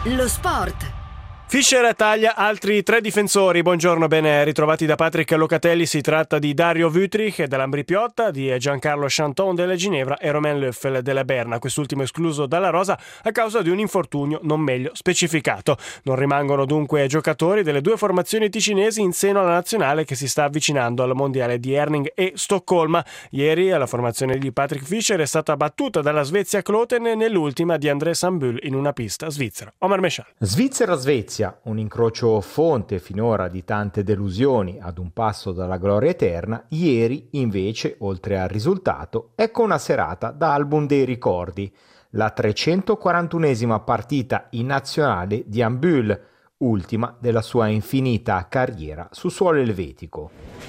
Lo sport. Fischer taglia altri 3 difensori. Buongiorno, ben ritrovati da Patrick Locatelli. Si tratta di Dario Wüthrich dell'Ambri Piotta, di Giancarlo Chanton della Ginevra e Romain Löffel della Berna, quest'ultimo escluso dalla rosa a causa di un infortunio non meglio specificato. Non rimangono dunque giocatori delle 2 formazioni ticinesi in seno alla nazionale che si sta avvicinando al mondiale di Herning e Stoccolma. Ieri la formazione di Patrick Fischer è stata battuta dalla Svezia Kloten nell'ultima di André Sambul in una pista svizzera. Omar Meshal. Svizzera-Svezia, un incrocio fonte finora di tante delusioni ad un passo dalla gloria eterna. Ieri invece, oltre al risultato, ecco una serata da album dei ricordi, la 341esima partita in nazionale di Sambul, ultima della sua infinita carriera su suolo elvetico.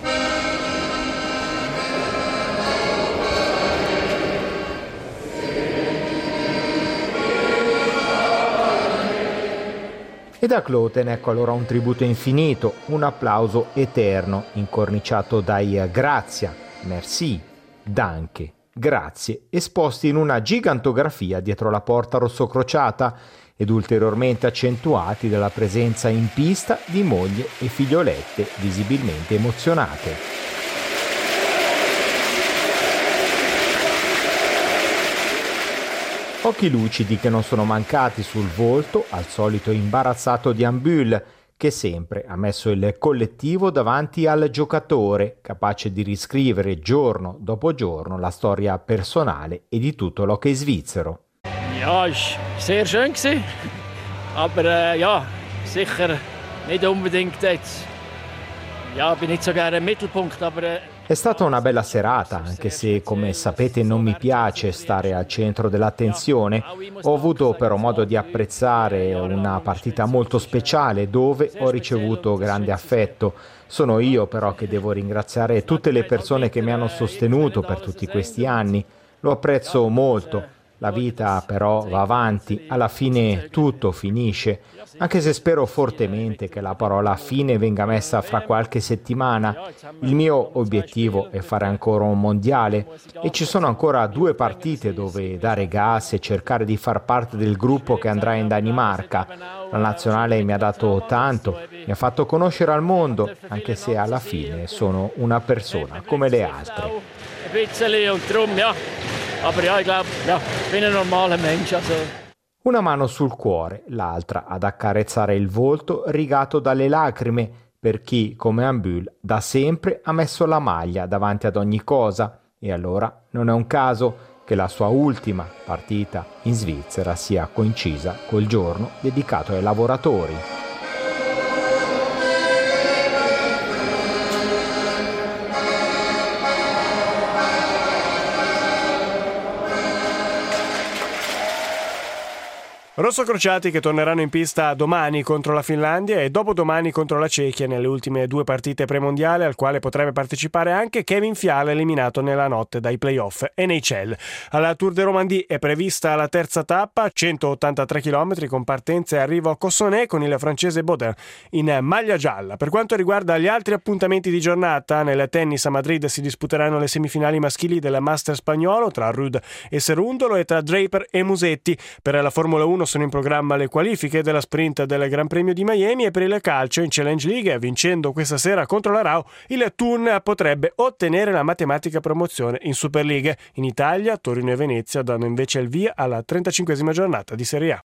E da Kloten ecco allora un tributo infinito, un applauso eterno, incorniciato dai grazia, merci, danke, grazie, esposti in una gigantografia dietro la porta rossocrociata ed ulteriormente accentuati dalla presenza in pista di moglie e figliolette visibilmente emozionate. Occhi lucidi che non sono mancati sul volto, al solito imbarazzato di Sambul, che sempre ha messo il collettivo davanti al giocatore, capace di riscrivere giorno dopo giorno la storia personale e di tutto l'hockey svizzero. Ja, ist sehr schön gewesen, aber ja, sicher nicht unbedingt jetzt. Ja, bin nicht so gerne im Mittelpunkt, aber È stata una bella serata, anche se, come sapete, non mi piace stare al centro dell'attenzione. Ho avuto però modo di apprezzare una partita molto speciale dove ho ricevuto grande affetto. Sono io però che devo ringraziare tutte le persone che mi hanno sostenuto per tutti questi anni. Lo apprezzo molto. La vita però va avanti, alla fine tutto finisce, anche se spero fortemente che la parola fine venga messa fra qualche settimana. Il mio obiettivo è fare ancora un mondiale e ci sono ancora 2 partite dove dare gas e cercare di far parte del gruppo che andrà in Danimarca. La nazionale mi ha dato tanto, mi ha fatto conoscere al mondo, anche se alla fine sono una persona come le altre. Aber ja, ich glaube, ja, bin ein normaler Mensch. Una mano sul cuore, l'altra ad accarezzare il volto rigato dalle lacrime per chi, come Sambul, da sempre ha messo la maglia davanti ad ogni cosa. E allora non è un caso che la sua ultima partita in Svizzera sia coincisa col giorno dedicato ai lavoratori. Rossocrociati che torneranno in pista domani contro la Finlandia e dopodomani contro la Cechia nelle ultime 2 partite premondiale, al quale potrebbe partecipare anche Kevin Fiala, eliminato nella notte dai playoff NHL. Alla Tour de Romandie è prevista la terza tappa, 183 km con partenza e arrivo a Cossonay con il francese Baudin in maglia gialla. Per quanto riguarda gli altri appuntamenti di giornata, nel tennis a Madrid si disputeranno le semifinali maschili del Master spagnolo tra Ruud e Cerundolo e tra Draper e Musetti. Per la Formula 1 sono in programma le qualifiche della sprint del Gran Premio di Miami e per il calcio in Challenge League, vincendo questa sera contro la Rao, il Thun potrebbe ottenere la matematica promozione in Super League. In Italia, Torino e Venezia danno invece il via alla 35esima giornata di Serie A.